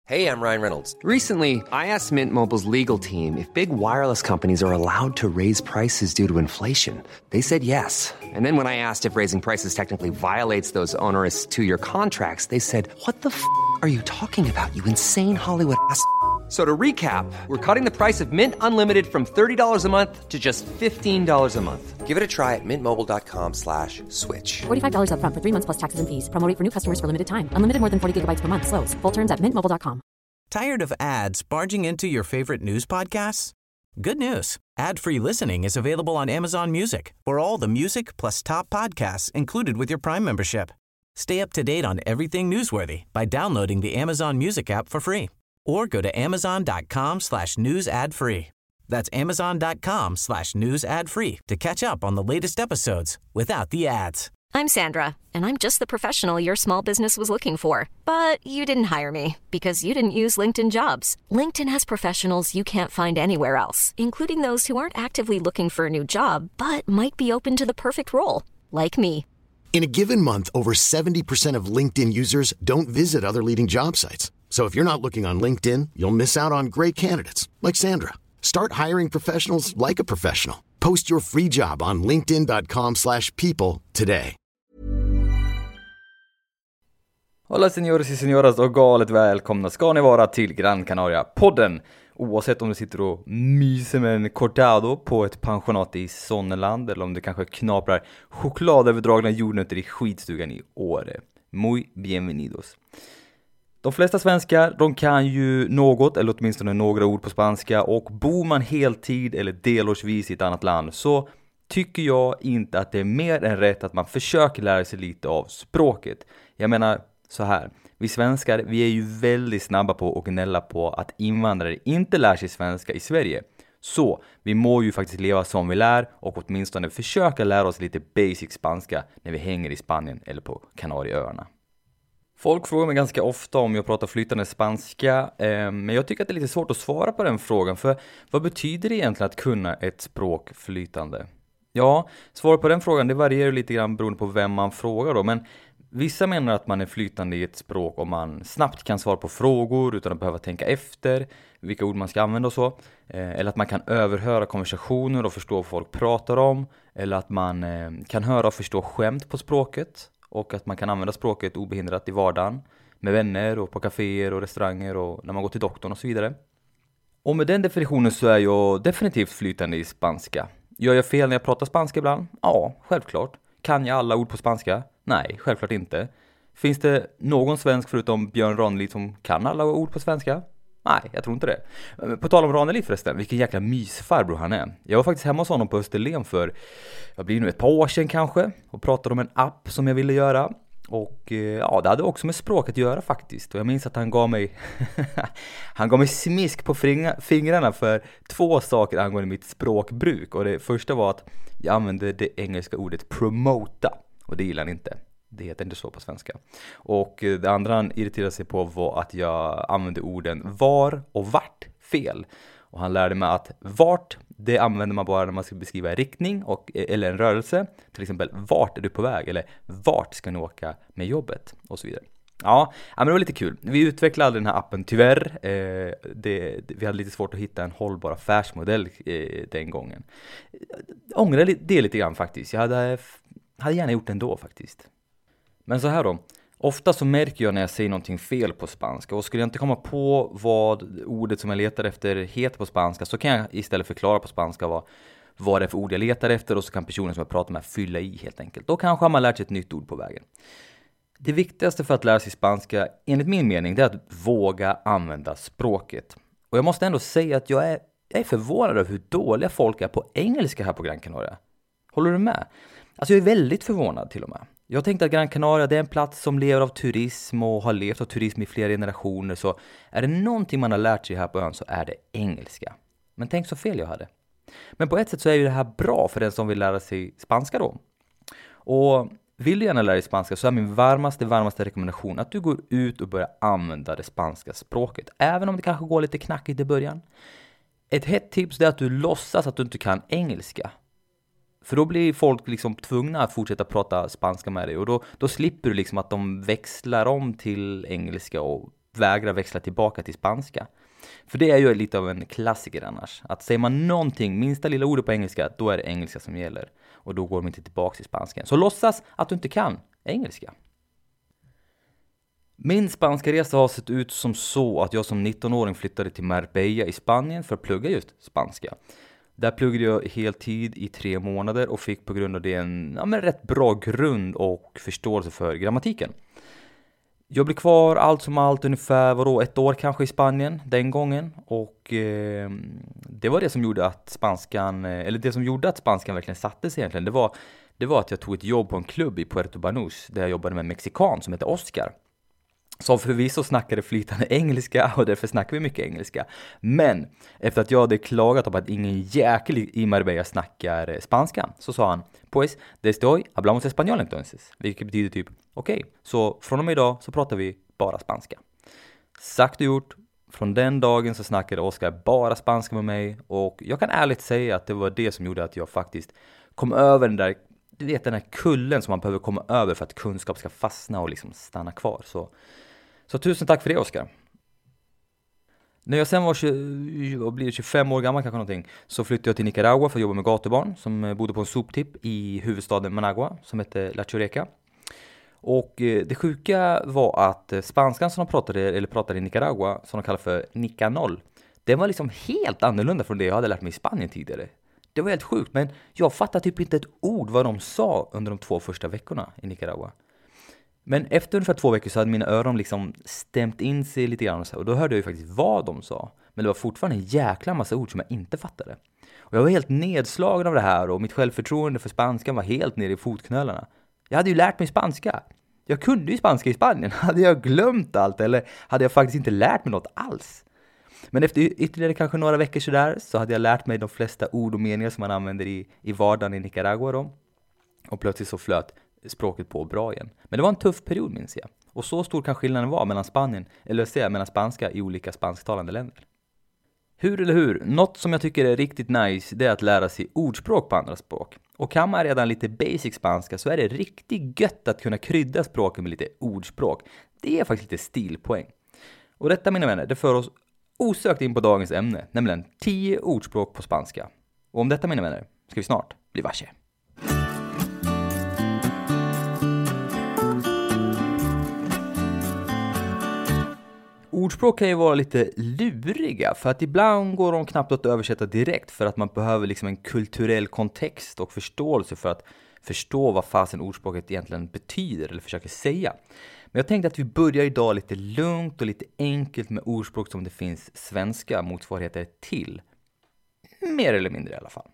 Hey, I'm Ryan Reynolds. Recently, I asked Mint Mobile's legal team if big wireless companies are allowed to raise prices due to inflation. They said yes. And then when I asked if raising prices technically violates those onerous two-year contracts, they said, "What the are you talking about, you insane Hollywood ass?" So to recap, we're cutting the price of Mint Unlimited from $30 a month to just $15 a month. Give it a try at mintmobile.com/switch. $45 up front for 3 months plus taxes and fees. Promo rate for new customers for limited time. Unlimited more than 40 gigabytes per month. Slows full terms at mintmobile.com. Tired of ads barging into your favorite news podcasts? Good news. Ad-free listening is available on Amazon Music for all the music plus top podcasts included with your Prime membership. Stay up to date on everything newsworthy by downloading the Amazon Music app for free. Or go to amazon.com/news ad free. That's amazon.com/news ad free to catch up on the latest episodes without the ads. I'm Sandra, and I'm just the professional your small business was looking for. But you didn't hire me because you didn't use LinkedIn Jobs. LinkedIn has professionals you can't find anywhere else, including those who aren't actively looking for a new job, but might be open to the perfect role, like me. In a given month, over 70% of LinkedIn users don't visit other leading job sites. So if you're not looking on LinkedIn, you'll miss out on great candidates like Sandra. Start hiring professionals like a professional. Post your free job on linkedin.com/people today. Hola señores y señoras och galet välkomna ska ni vara till Gran Canaria-podden. Oavsett om du sitter och myser med en cortado på ett pensionat i Sonneland eller om du kanske knaprar chokladöverdragna jordnötter i skitstugan i Åre. Muy bienvenidos. De flesta svenskar, de kan ju något eller åtminstone några ord på spanska, och bor man heltid eller delårsvis i ett annat land så tycker jag inte att det är mer än rätt att man försöker lära sig lite av språket. Jag menar så här, vi svenskar, vi är ju väldigt snabba på att gnälla på att invandrare inte lär sig svenska i Sverige. Så vi må ju faktiskt leva som vi lär och åtminstone försöka lära oss lite basic spanska när vi hänger i Spanien eller på Kanarieöarna. Folk frågar mig ganska ofta om jag pratar flytande spanska, men jag tycker att det är lite svårt att svara på den frågan, för vad betyder det egentligen att kunna ett språk flytande? Ja, svaret på den frågan det varierar lite grann beroende på vem man frågar då, men vissa menar att man är flytande i ett språk om man snabbt kan svara på frågor utan att behöva tänka efter vilka ord man ska använda och så. Eller att man kan överhöra konversationer och förstå vad folk pratar om. Eller att man kan höra och förstå skämt på språket. Och att man kan använda språket obehindrat i vardagen. Med vänner och på kaféer och restauranger och när man går till doktorn och så vidare. Och med den definitionen så är jag definitivt flytande i spanska. Gör jag fel när jag pratar spanska ibland? Ja, självklart. Kan jag alla ord på spanska? Nej, självklart inte. Finns det någon svensk förutom Björn Ranelid som kan alla ord på svenska? Nej, jag tror inte det. På tal om Ranelid förresten, vilken jäkla mysfarbror han är. Jag var faktiskt hemma hos honom på Österlen för, vad blir det nu, ett par år sedan kanske. Och pratade om en app som jag ville göra. Och ja, det hade också med språket att göra faktiskt. Och jag minns att han gav mig han gav mig smisk på fingrarna för 2 saker angående mitt språkbruk. Och det första var att jag använde det engelska ordet promota. Och det gillar han inte. Det heter inte så på svenska. Och det andra han irriterade sig på var att jag använde orden var och vart fel. Och han lärde mig att vart, det använder man bara när man ska beskriva en riktning eller en rörelse. Till exempel, vart är du på väg? Eller vart ska ni åka med jobbet? Och så vidare. Ja, men det var lite kul. Vi utvecklade aldrig den här appen tyvärr. Vi hade lite svårt att hitta en hållbar affärsmodell den gången. Jag ångrar det lite grann faktiskt. Jag hade gärna gjort det ändå faktiskt. Men så här då. Ofta så märker jag när jag säger någonting fel på spanska, och skulle jag inte komma på vad ordet som jag letar efter heter på spanska, så kan jag istället förklara på spanska vad det är för ord jag letar efter, och så kan personen som jag pratar med fylla i helt enkelt. Då kanske har man lärt sig ett nytt ord på vägen. Det viktigaste för att lära sig spanska, enligt min mening, det är att våga använda språket. Och jag måste ändå säga att jag är förvånad över hur dåliga folk är på engelska här på Gran Canaria. Håller du med? Alltså jag är väldigt förvånad till och med. Jag tänkte att Gran Canaria, det är en plats som lever av turism och har levt av turism i flera generationer. Så är det någonting man har lärt sig här på ön så är det engelska. Men tänk så fel jag hade. Men på ett sätt så är ju det här bra för den som vill lära sig spanska då. Och vill du gärna lära dig spanska så är min varmaste rekommendation att du går ut och börjar använda det spanska språket. Även om det kanske går lite knackigt i början. Ett hett tips är att du låtsas att du inte kan engelska. För då blir folk liksom tvungna att fortsätta prata spanska med dig. Och då slipper du liksom att de växlar om till engelska och vägrar växla tillbaka till spanska. För det är ju lite av en klassiker annars. Att säger man någonting, minsta lilla ordet på engelska, då är det engelska som gäller. Och då går de inte tillbaka till spanska. Så låtsas att du inte kan engelska. Min spanska resa har sett ut som så att jag som 19-åring flyttade till Marbella i Spanien för att plugga just spanska. Där pluggade jag heltid i 3 månader och fick på grund av det en rätt bra grund och förståelse för grammatiken. Jag blev kvar allt som allt ungefär 1 år kanske i Spanien den gången. Och det var det som gjorde att spanskan verkligen satte sig egentligen. Det var att jag tog ett jobb på en klubb i Puerto Banús där jag jobbade med en mexikan som heter Oscar. Som förvisso snackade flytande engelska och därför snackade vi mycket engelska. Men efter att jag hade klagat om att ingen jäkel i Marbella snackar spanska så sa han: Pues, desde hoy hablamos español entonces. Vilket betyder typ, okej, så från och med idag så pratar vi bara spanska. Sagt och gjort, från den dagen så snackade Oscar bara spanska med mig. Och jag kan ärligt säga att det var det som gjorde att jag faktiskt kom över den där, du vet, den här kullen som man behöver komma över för att kunskap ska fastna och liksom stanna kvar. Så tusen tack för det, Oscar. När jag sen var 25 år gammal kanske någonting, så flyttade jag till Nicaragua för att jobba med gatubarn som bodde på en soptipp i huvudstaden Managua som hette La Chureca. Och det sjuka var att spanskan som de pratade i Nicaragua, som de kallar för Nicanol, den var liksom helt annorlunda från det jag hade lärt mig i Spanien tidigare. Det var helt sjukt, men jag fattade typ inte ett ord vad de sa under de 2 första veckorna i Nicaragua. Men efter ungefär 2 veckor så hade mina öron liksom stämt in sig lite grann och då hörde jag ju faktiskt vad de sa. Men det var fortfarande en jäkla massa ord som jag inte fattade. Och jag var helt nedslagen av det här och mitt självförtroende för spanskan var helt nere i fotknölarna. Jag hade ju lärt mig spanska. Jag kunde ju spanska i Spanien. Hade jag glömt allt eller hade jag faktiskt inte lärt mig något alls? Men efter ytterligare kanske några veckor sådär så hade jag lärt mig de flesta ord och meningar som man använder i vardagen i Nicaragua då. Och plötsligt så flöt språket på bra igen. Men det var en tuff period, minns jag. Och så stor kan skillnaden vara mellan spanska i olika spansktalande länder. Hur eller hur? Något som jag tycker är riktigt nice, det är att lära sig ordspråk på andra språk. Och kan man redan lite basic spanska så är det riktigt gött att kunna krydda språket med lite ordspråk. Det är faktiskt lite stilpoäng. Och detta, mina vänner, det för oss osökt in på dagens ämne, nämligen 10 ordspråk på spanska. Och om detta, mina vänner, ska vi snart bli varse. Ordspråk kan ju vara lite luriga för att ibland går de knappt att översätta direkt för att man behöver liksom en kulturell kontext och förståelse för att förstå vad fasen ordspråket egentligen betyder eller försöker säga. Men jag tänkte att vi börjar idag lite lugnt och lite enkelt med ordspråk som det finns svenska motsvarigheter till. Mer eller mindre i alla fall.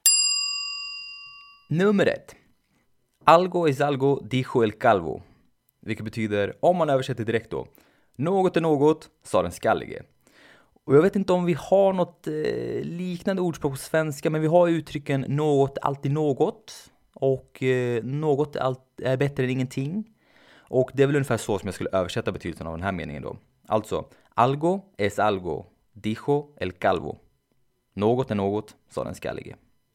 Nummer 1. Algo es algo, dijo el calvo. Vilket betyder, om man översätter direkt då, något är något, sa den skallige. Och jag vet inte om vi har något liknande ordspråk på svenska, men vi har uttrycken något, alltid något. Och något är bättre än ingenting. Och det är väl ungefär så som jag skulle översätta betydelsen av den här meningen då. Alltså, algo es algo, dijo el calvo. Något är något, sa den skallige.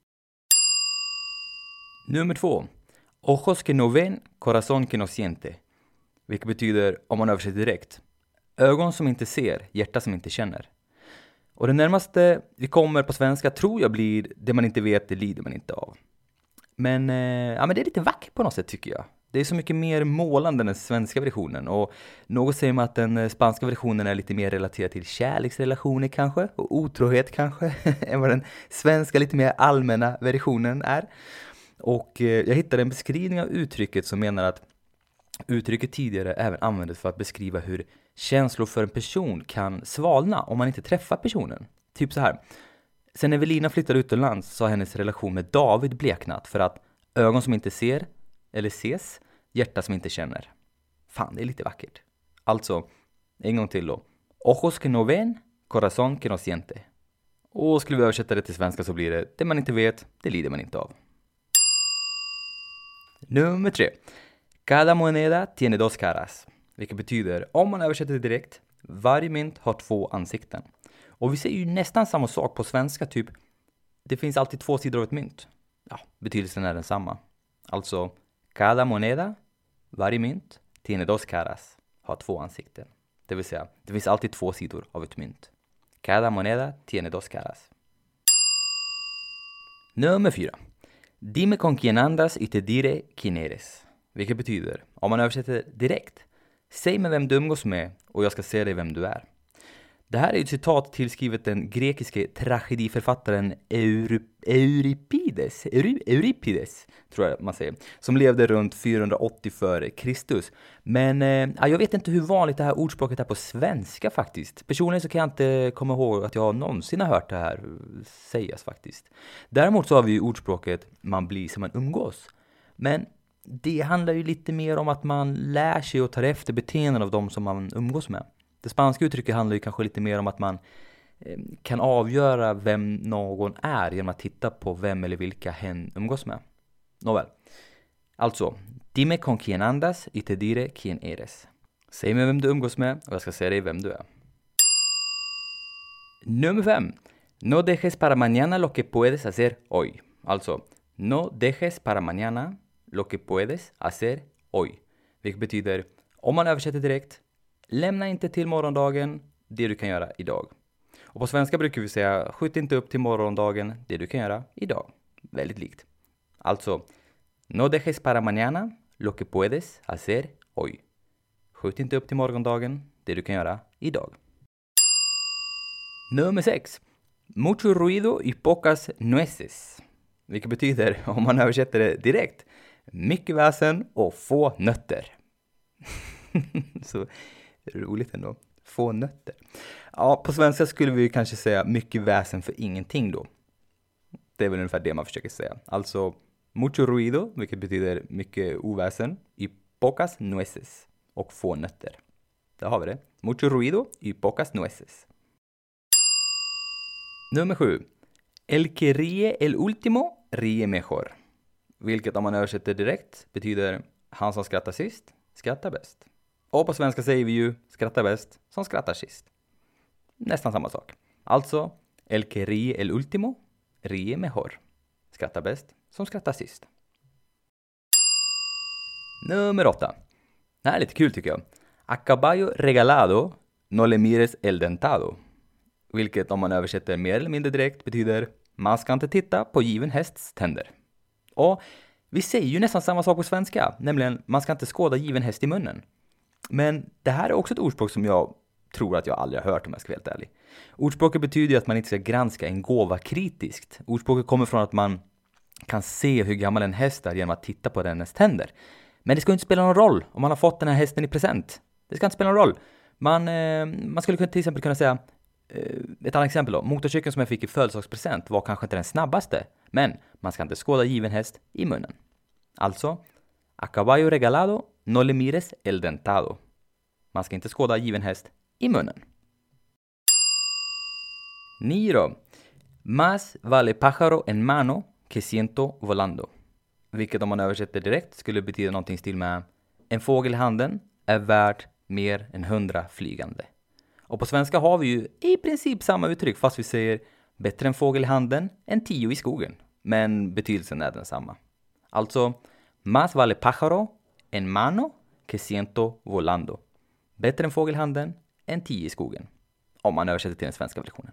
Nummer 2. Ojos que no ven, corazón que no siente. Vilket betyder, om man översätter direkt, ögon som inte ser, hjärta som inte känner. Och det närmaste vi kommer på svenska tror jag blir det man inte vet, det lider man inte av. Men det är lite vackert på något sätt tycker jag. Det är så mycket mer målande än den svenska versionen. Och något säger man att den spanska versionen är lite mer relaterad till kärleksrelationer kanske. Och otrohet kanske. än vad den svenska lite mer allmänna versionen är. Och jag hittade en beskrivning av uttrycket som menar att uttrycket tidigare även användes för att beskriva hur känslor för en person kan svalna om man inte träffar personen. Typ så här. Sen Evelina flyttade utomlands så har hennes relation med David bleknat för att ögon som inte ser eller ses, hjärta som inte känner. Fan, det är lite vackert. Alltså, en gång till då. Ojos que no ven, corazón que no siente. Och skulle vi översätta det till svenska så blir det man inte vet, det lider man inte av. Nummer 3. Cada moneda tiene dos caras. Vilket betyder, om man översätter det direkt, varje mynt har 2 ansikten. Och vi ser ju nästan samma sak på svenska, typ. Det finns alltid 2 sidor av ett mynt. Ja, betydelsen är densamma. Alltså, cada moneda, varje mynt, tiene dos caras, har 2 ansikten. Det vill säga, det finns alltid två sidor av ett mynt. Cada moneda tiene dos caras. Nummer 4. Dime con quien andas y te diré quién eres. Vilket betyder, om man översätter direkt, säg mig vem du umgås med och jag ska säga dig vem du är. Det här är ett citat tillskrivet den grekiske tragediförfattaren Euripides, tror jag man säger, som levde runt 480 före Kristus. Men jag vet inte hur vanligt det här ordspråket är på svenska faktiskt. Personligen så kan jag inte komma ihåg att jag någonsin har hört det här sägas faktiskt. Däremot så har vi ju ordspråket man blir som man umgås. Men det handlar ju lite mer om att man lär sig och tar efter beteenden av dem som man umgås med. Det spanska uttrycket handlar ju kanske lite mer om att man kan avgöra vem någon är genom att titta på vem eller vilka hen umgås med. Nåväl. Alltså, dime con quien andas y te diré quién eres. Säg mig vem du umgås med och jag ska säga dig vem du är. Nummer 5. No dejes para mañana lo que puedes hacer hoy. Alltså, no dejes para mañana lo que puedes hacer hoy. Vilket betyder, om man översätter direkt, lämna inte till morgondagen det du kan göra idag. Och på svenska brukar vi säga, skjut inte upp till morgondagen det du kan göra idag. Väldigt likt. Alltså, no dejes para mañana lo que puedes hacer hoy. Skjut inte upp till morgondagen det du kan göra idag. Nummer 6. Mucho ruido y pocas nueces. Vilket betyder, om man översätter det direkt, mycket väsen och få nötter. Så roligt ändå. Få nötter. Ja, på svenska skulle vi kanske säga mycket väsen för ingenting då. Det är väl ungefär det man försöker säga. Alltså, mucho ruido, vilket betyder mycket oväsen, y pocas nueces, och få nötter. Där har vi det. Mucho ruido y pocas nueces. Nummer 7. El que ríe el último ríe mejor. Vilket om man översätter direkt betyder han som skrattar sist skrattar bäst. Och på svenska säger vi ju skrattar bäst som skrattar sist. Nästan samma sak. Alltså, el que ríe el último ríe mejor. Skrattar bäst som skrattar sist. Nummer 8. Det här är lite kul tycker jag. A caballo regalado no le mires el dentado. Vilket om man översätter mer eller mindre direkt betyder man ska inte titta på given hästs tänder. Och vi säger ju nästan samma sak på svenska, nämligen man ska inte skåda given häst i munnen. Men det här är också ett ordspråk som jag tror att jag aldrig har hört om jag ska vara helt ärlig. Ordspråket betyder ju att man inte ska granska en gåva kritiskt. Ordspråket kommer från att man kan se hur gammal en häst är genom att titta på dennes tänder. Men det ska inte spela någon roll om man har fått den här hästen i present. Det ska inte spela någon roll. Man skulle till exempel kunna säga, ett annat exempel då. Motorcykeln som jag fick i födelsedagspresent var kanske inte den snabbaste. Men man ska inte skåda given häst i munnen. Alltså, a caballo regalado no le mires el dentado. Man ska inte skåda given häst i munnen. 9 då. Más vale pájaro en mano que ciento volando. Vilket om man översätter direkt skulle betyda någonting i stil med en fågel i handen är värd mer än 100 flygande. Och på svenska har vi ju i princip samma uttryck fast vi säger bättre en fågel i handen än 10 i skogen. Men betydelsen är densamma. Alltså, más vale pájaro en mano que ciento volando. Bättre en fågel i handen än 10 i skogen. Om man översätter till den svenska versionen.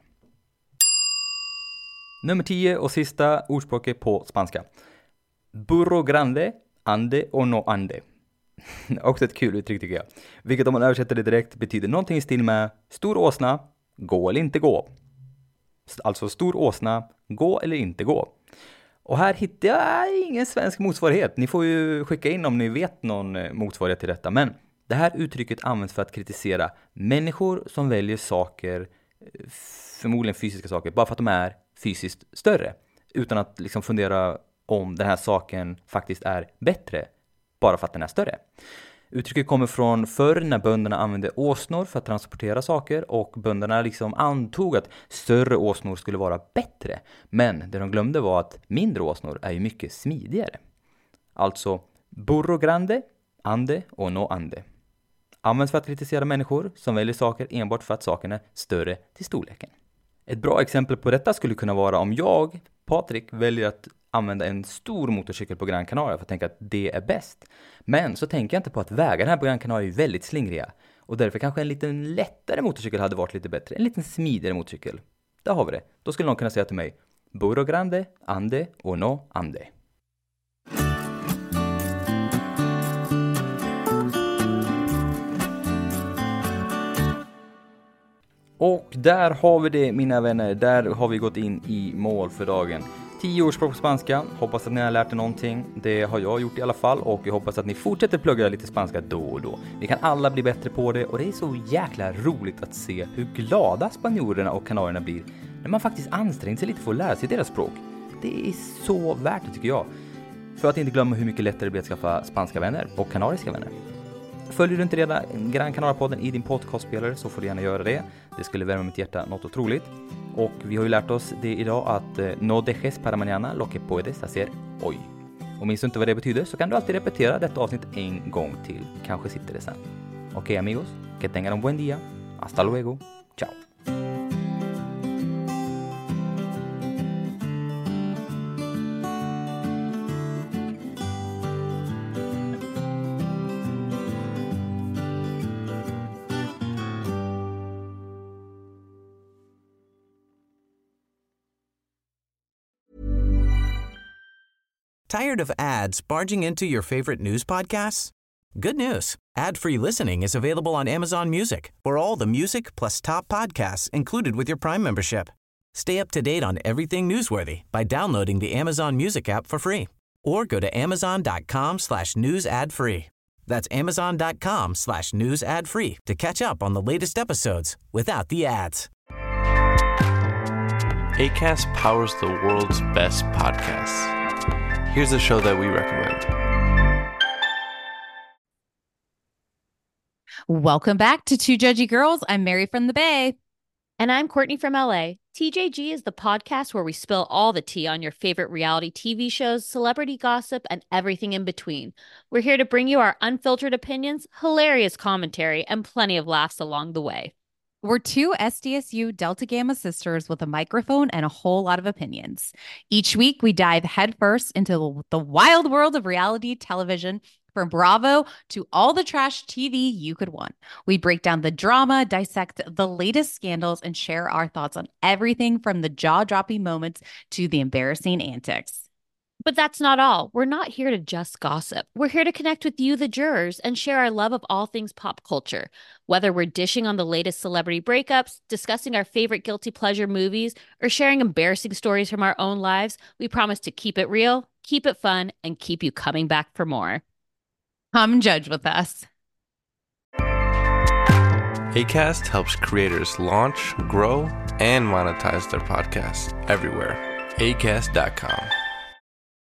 Nummer 10 och sista ordspråket på spanska. Burro grande, ande o no ande. Också ett kul uttryck tycker jag. Vilket om man översätter det direkt betyder någonting i stil med stor åsna, gå eller inte gå. Alltså stor åsna, gå eller inte gå. Och här hittar jag ingen svensk motsvarighet. Ni får ju skicka in om ni vet någon motsvarighet till detta. Men det här uttrycket används för att kritisera människor som väljer saker, förmodligen fysiska saker, bara för att de är fysiskt större. Utan att liksom fundera om den här saken faktiskt är bättre, bara för att den är större. Uttrycket kommer från förr när bönderna använde åsnor för att transportera saker och bönderna liksom antog att större åsnor skulle vara bättre. Men det de glömde var att mindre åsnor är ju mycket smidigare. Alltså, burro grande, ande och no ande. Används för att kritisera människor som väljer saker enbart för att saken är större till storleken. Ett bra exempel på detta skulle kunna vara om jag, Patrik, väljer att använda en stor motorcykel på Gran Canaria för att tänka att det är bäst. Men så tänker jag inte på att vägarna här på Gran Canaria är väldigt slingriga. Och därför kanske en liten lättare motorcykel hade varit lite bättre. En liten smidigare motorcykel. Där har vi det. Då skulle någon kunna säga till mig: Burro grande, ande o no ande. Och där har vi det, mina vänner. Där har vi gått in i mål för dagen. 10 årsspråk på spanska. Hoppas att ni har lärt er någonting. Det har jag gjort i alla fall. Och jag hoppas att ni fortsätter plugga lite spanska då och då. Vi kan alla bli bättre på det. Och det är så jäkla roligt att se hur glada spanjorerna och kanarierna blir när man faktiskt anstränger sig lite för att lära sig deras språk. Det är så värt det, tycker jag. För att inte glömma hur mycket lättare det blir att skaffa spanska vänner och kanariska vänner. Följer du inte redan Gran Canaria-podden i din podcastspelare så får du gärna göra det. Det skulle värma mitt hjärta något otroligt. Och vi har ju lärt oss det idag att no dejes para mañana lo que puedes hacer hoy. Och minns du inte vad det betyder så kan du alltid repetera detta avsnitt en gång till. Kanske sitter det sen. Okej, amigos, que tengan un buen día. Hasta luego. Ciao. Tired of ads barging into your favorite news podcasts? Good news. Ad-free listening is available on Amazon Music for all the music plus top podcasts included with your Prime membership. Stay up to date on everything newsworthy by downloading the Amazon Music app for free or go to amazon.com/news ad free. That's amazon.com/news ad free to catch up on the latest episodes without the ads. Acast powers the world's best podcasts. Here's a show that we recommend. Welcome back to Two Judgy Girls. I'm Mary from the Bay. And I'm Courtney from LA. TJG is the podcast where we spill all the tea on your favorite reality TV shows, celebrity gossip, and everything in between. We're here to bring you our unfiltered opinions, hilarious commentary, and plenty of laughs along the way. We're two SDSU Delta Gamma sisters with a microphone and a whole lot of opinions. Each week, we dive headfirst into the wild world of reality television, from Bravo to all the trash TV you could want. We break down the drama, dissect the latest scandals, and share our thoughts on everything from the jaw-dropping moments to the embarrassing antics. But that's not all. We're not here to just gossip. We're here to connect with you, the jurors, and share our love of all things pop culture. Whether we're dishing on the latest celebrity breakups, discussing our favorite guilty pleasure movies, or sharing embarrassing stories from our own lives, we promise to keep it real, keep it fun, and keep you coming back for more. Come judge with us. Acast helps creators launch, grow, and monetize their podcasts everywhere. Acast.com.